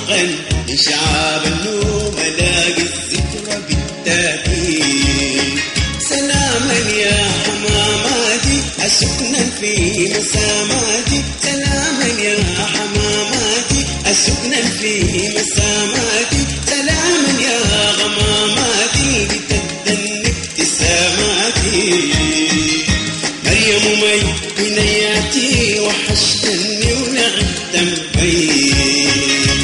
الغن شعاب النوم الاقي الذكرى بالتأكيد. سلاما يا حماماتي أسكنا في مساماتي، سلاما يا حماماتي أسكنا في مساماتي، سلاما يا غماماتي بتدن ابتساماتي. مريم مي بنياتي وحشتني ونعدت مبين.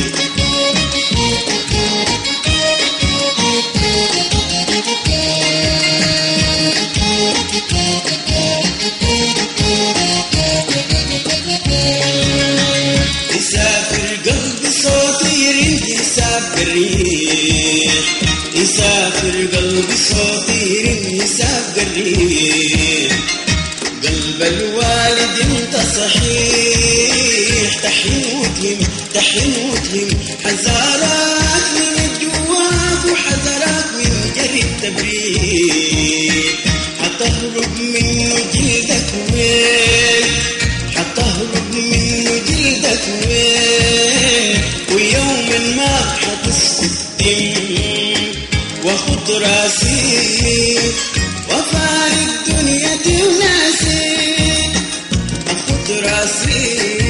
يسافر قلبي صوتي يرن يسافر الريح، يسافر قلبي صوتي يرن يسافر الريح. قلب الوالد انت صحيح تحن وتهم تحن وتهم، حذرك من الجواك وحذرك من جري التبريد. حتهرب منه جلدك وين، حتهرب منه جلدك وين، ويوما ما حتسقط دم واخد راسي وفارق دنيتي وناسي. اخد راسي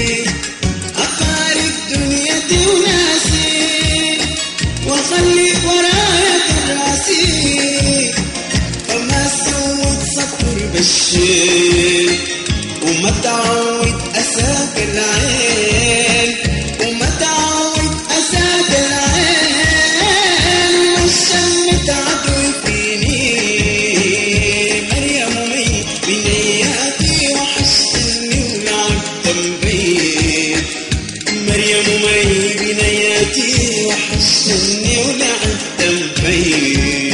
افارق دنيتي وناسي، واخلي ورايا راسي. فما سويت سطر بالشيء وما تعود أساك العين، وما تعود أساك العين، والشمت عدو فيني. مريم مي بنياتي وحشتني ولعبت مبين. مريم مي بنياتي وحشتني ولعبت مبين.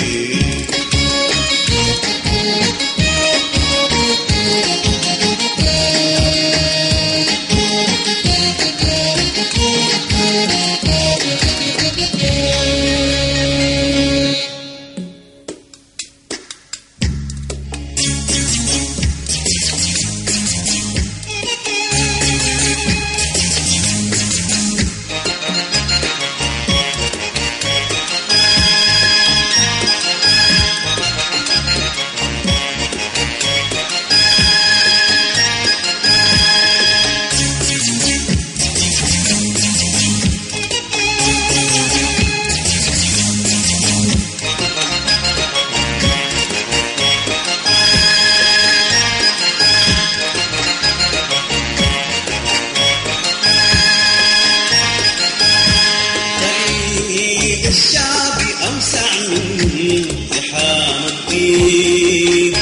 الشعب أوسع من زحام الطين،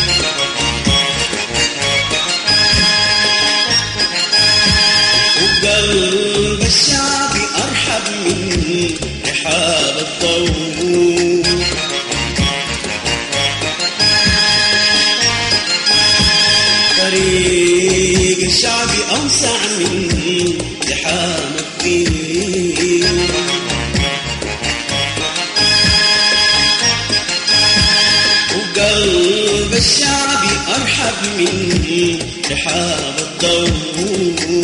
وقلب الشعب أرحب من رحاب الضوء. طريق الشعب أوسع من زحام الطين، قلب الشعب أرحب من رحاب الضوء.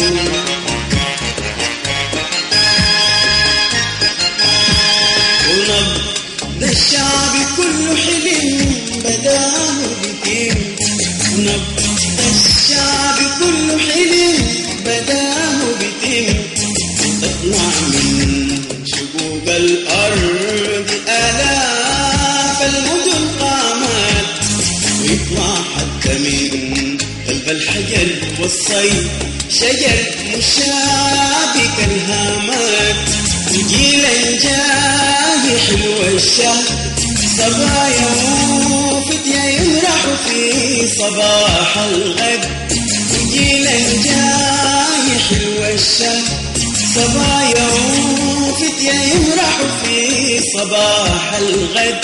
ونبض الشعب كله حلم بداه بيتم، نبض الشعب كله حلم بداه بيتم. تطلع من شقوق الأرض آلاف المدن قامت، ويطلع حتى من قلب الحجر والصيد شجر مشابك الهامات. وجيلا جاي حلو الشهر صبايا وفتيا يمرحوا في صباح الغد. وجيلا جاي حلو الشهر صبايا وفتيا يمرحوا في صباح الغد.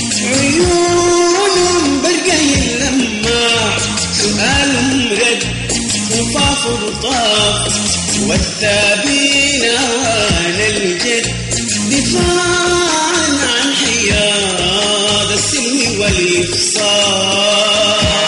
عيونهم برقه اللماع سؤالهم رد، وفاف رطاف والثابين وان الجد. دفاعا عن حياد السلم والإفصال.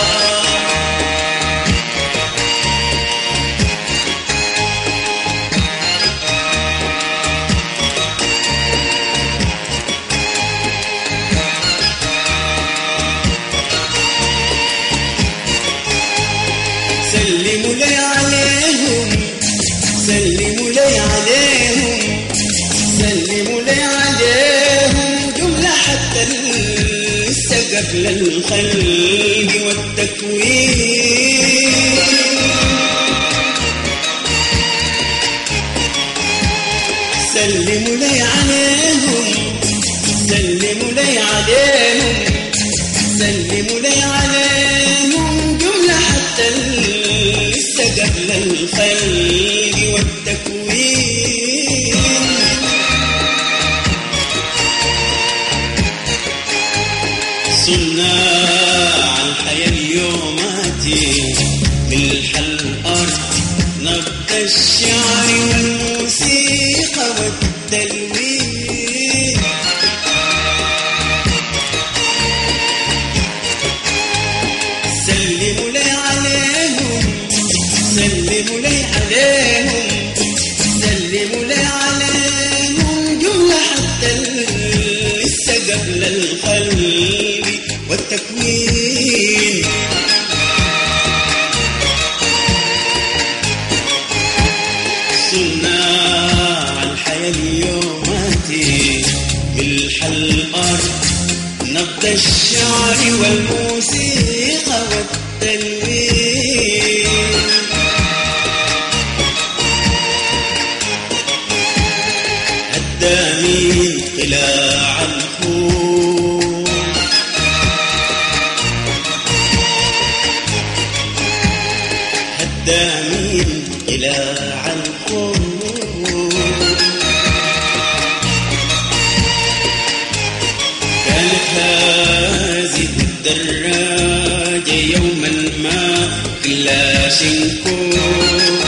سلموا لي عليهم جملة حتى لسه قبل الخلق والتكوين. سلموا لي عليهم، سلموا لي عليهم، سلموا لي عليهم جملة حتى لسه قبل الخلق والتكوين. صناع الحياة اليوماتي ملح الأرض نبض الشعر والموسيقى والتلوين. سلموا لي عليهم، سلموا لي عليهم، سلموا لي عليهم جملة حتى لسه قبل الخلق والتكوين. صناع الحياة اليوماتي ملح الأرض نبض الشعر والموسيقى والتلوين. هدامين قلاع الخوف، هدامين قلاع الخوف. كانت هذه الدراجة يوما ما كلاشنكوف،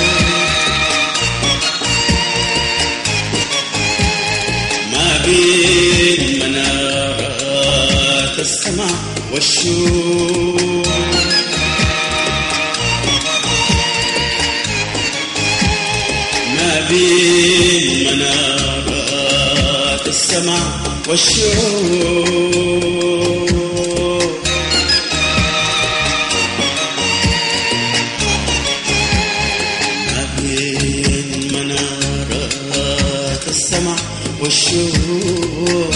ما بين منارات السماء والشوق. ما بين منارات السماء والشوق. ما بين منارات السماء والشوق.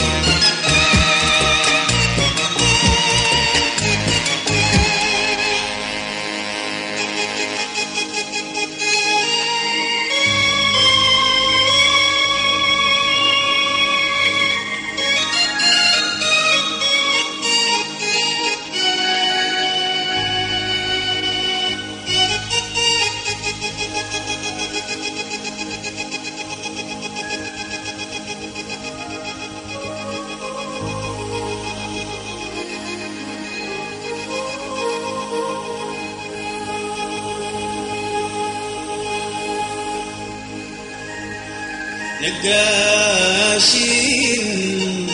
نقاشين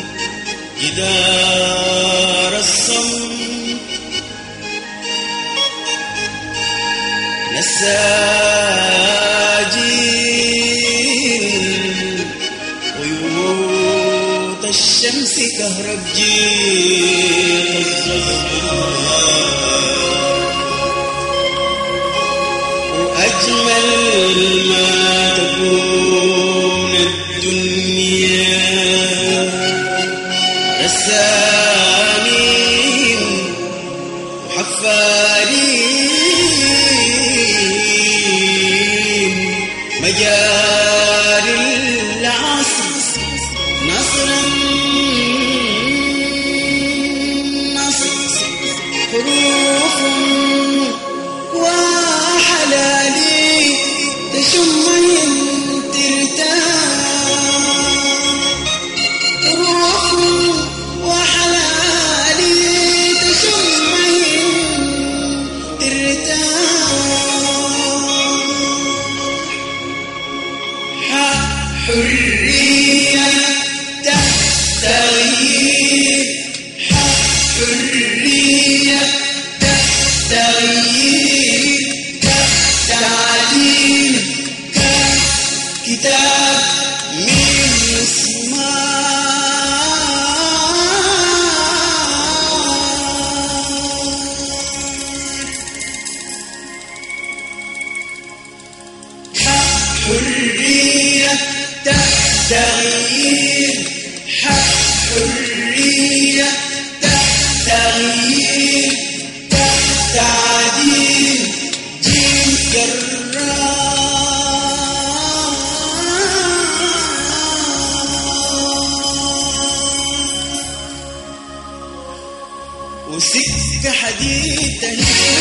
جدار الصمت، نساجين ويوت الشمس كهرب جيل وأجمل ما تكون الدنيا رسامين وحفارين مجاري العصر نصرا نصر حروف وحلالي تشم ترتاح حروف وحلالي تغيير حق حرية تغيير تعديل جيل وسكة حديدة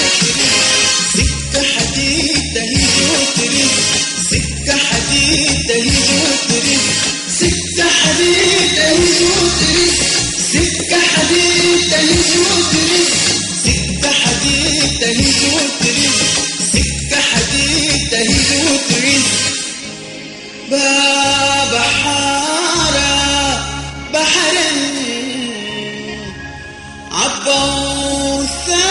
سكة حديدة هجوتري سكة حديدة هجوتري سكة حديدة هجوتري سكة حديدة هجوتري سكة حديدة هجوتري سكة حديدة هجوتري بحارة بحرا عبوثا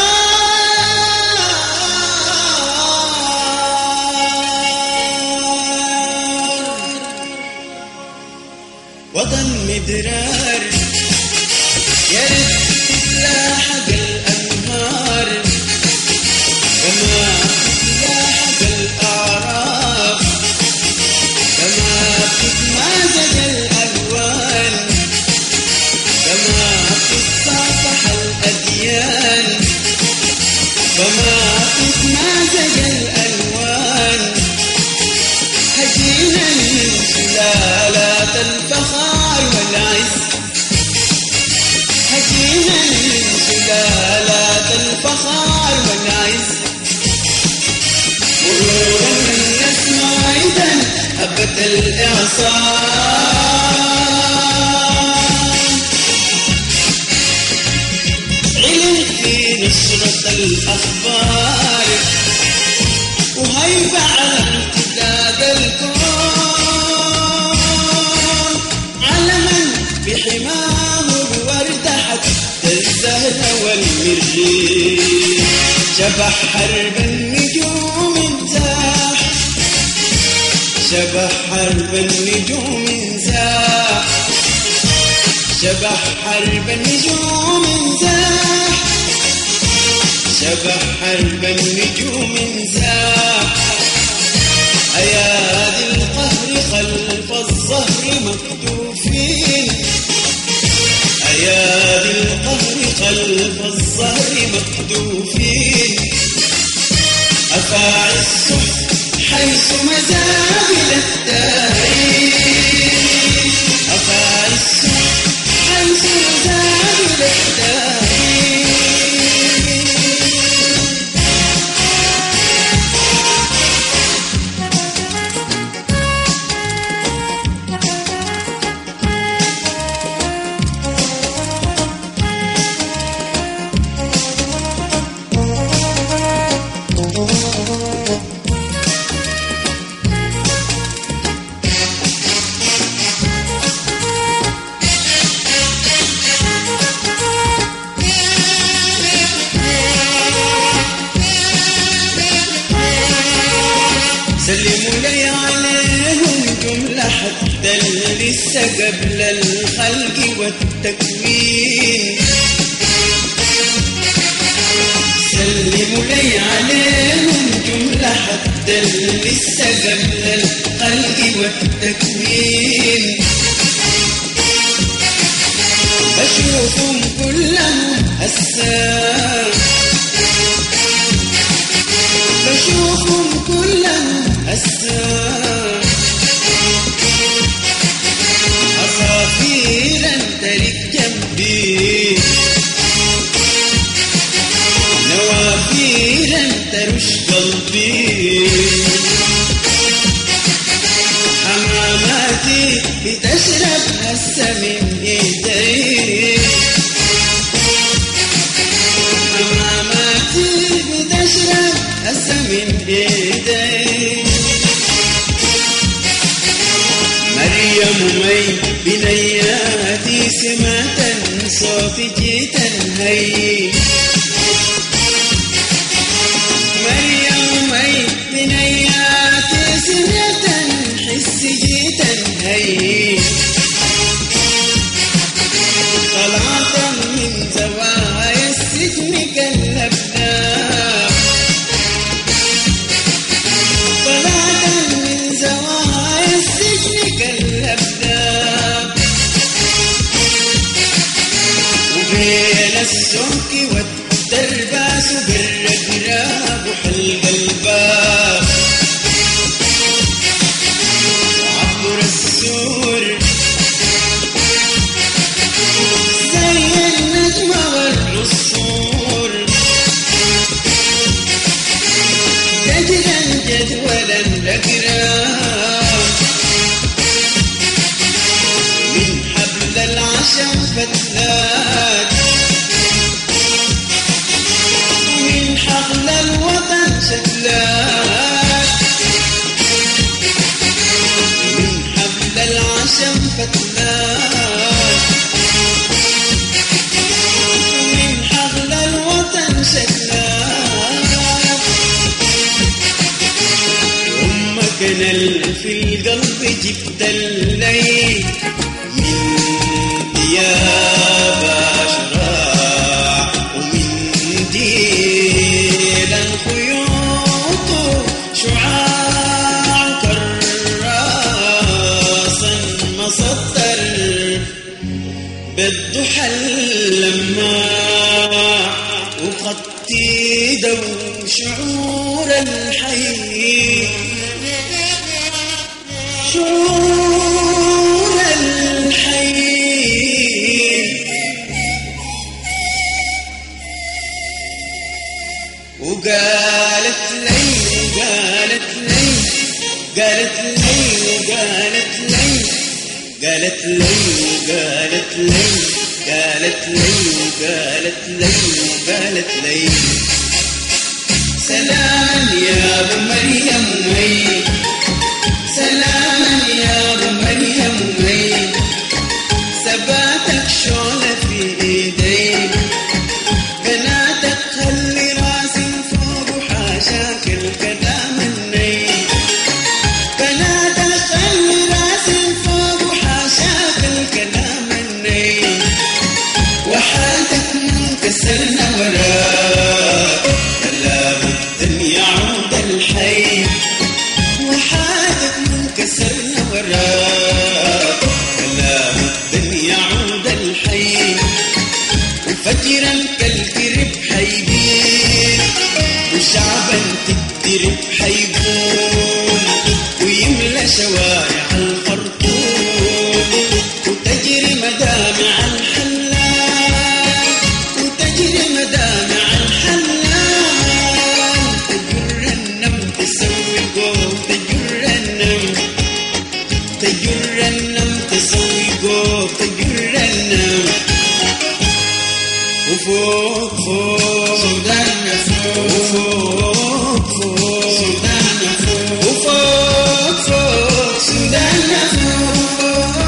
وطن مدرار يرد تتلاحق الأنهار كما تتلاحق الأعراف كما تتمازج الألوان كما تتصافح الأديان كما تتمازج الألوان هجينا من سلالات الفخار والعز هجينا من سلالات الفخار والعز مرورا من نسمع إذا هبت الإعصار علم في نشرة الأخبار وهيبة على امتداد الكون علما بحماه الورد حتى الزهر والمريخ شبح حرب النجوم انزاح شبح حرب النجوم انزاح شبح حرب النجوم انزاح شبح حرب النجوم انزاح أيادي القهر خلف الظهر مكتوفين أيادي القهر خلف الظهر مكتوفين أفاعي الصحف حيث مزابل التاريخ أفاعي الصحف حيث مزابل التاريخ سلموا لي عليهم جملة حتى لسه قبل الخلق والتكوين سلموا لي عليهم جملة حتى لسه قبل الخلق والتكوين بشوفهم كلهم هسا بشوفهم كلهم هسا عصافيرا ترك جنبي نوافيرا ترش قلبي حماماتي بتشرب هسا من ايدي حماماتي بتشرب هسا من ايدي مريم مي بنياتي سمعت صوت جيتا هي مريم مي بنياتي سمعت حس جيتا هي طلعت من زوايا السجن كالأبناء طلعت من زوايا السجن كالأبناء السمك والدرباس بالرقراق وحلق الباب وعبر السور زي النجمة والعصفور جدلا جدولا رقراق من حبل العشم فتلات من حقل الوطن شتلات من حبل العشم فتلات من حقل الوطن شتلات أمك نل في القلب جبت الليل من ثياب أشراع ومن ديل الخيوط شعاع كراسا مصدر بالضحى اللماع وخطي دو شعور الحي شعور الحي وقالت لي قالت لي قالت لي قالت لي قالت لي قالت لي قالت لي قالت لي قالت لي سلام يا ابو مريم مي سلاما يا ابو مريم مي ثباتك شعلة في ايدي بناتك خلي راسي فوق وحاشاك الكلام الني بناتك خلي راسي فوق وحاشاك الكلام الني وحالتك منكسرنا وراك لا بد ان يعود الحي وحالتك منكسرنا وراك لا بد ان يعود الحي وفجرا كالكرب حيبين وشعبا تكترب حيقوم ويملى شوارع الخرطوم وتجري مدامع الحلال وتجري مدامع الحلال تجر النم تسوي قوم تجر النم تجر النم تسوي قوم تجر النم وفوق فوق سودان فوق وفوق فوق سودان فوق وفوق فوق سودان فوق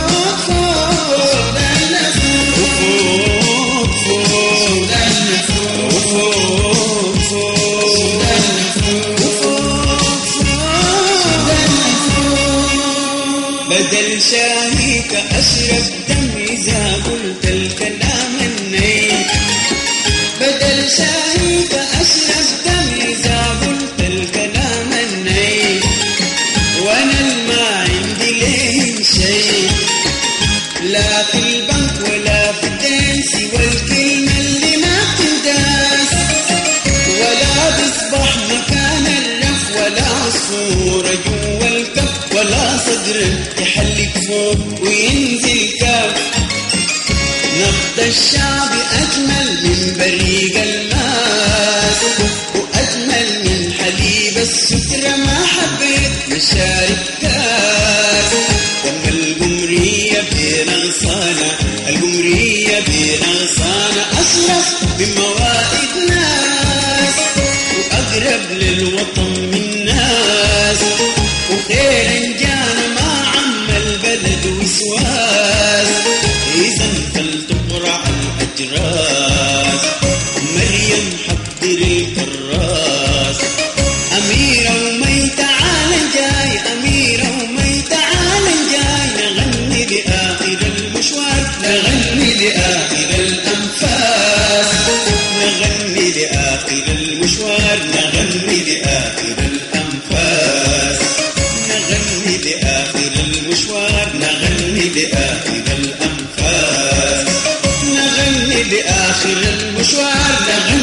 سودان فوق وفوق فوق سودان فوق وفوق فوق سودان فوق وفوق فوق سودان فوق بدل شاهيك أشرب دم إذا قلت الكلام النيل بدل شاهيك أشرب دم إذا قلت الكلام النيل وأنا ما عندي لهم شيء لا في البنك ولا في الدين سوى الكلمة اللي ما بتنداس ولا بيصبح مكان الرف ولا عصفورة جوا الكف ولا صدر يحلق فوق وينزل كف نبض الشعب أجمل من بريق الماس وأجمل من حليب السكر ما حبيت مشارب كاس لما القمرية بين أغصانة القمرية بين أغصانة أشرف بموائد ناس وأقرب للوطن من ناس وخير جانا ما عم البلد وسواس إذا فلتقرع الأجراس مريم حضر الكراس أميرة ومي تعال جاي أميرة ومي تعال جاي نغني لآخر المشوار نغني لآخر الأنفاس نغني لآخر المشوار نغني لآخر الأنفاس نغني لآخر المشوار نغني لآخر الأنفاس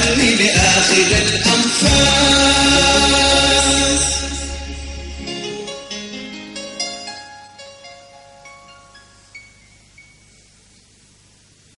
خليني آخذك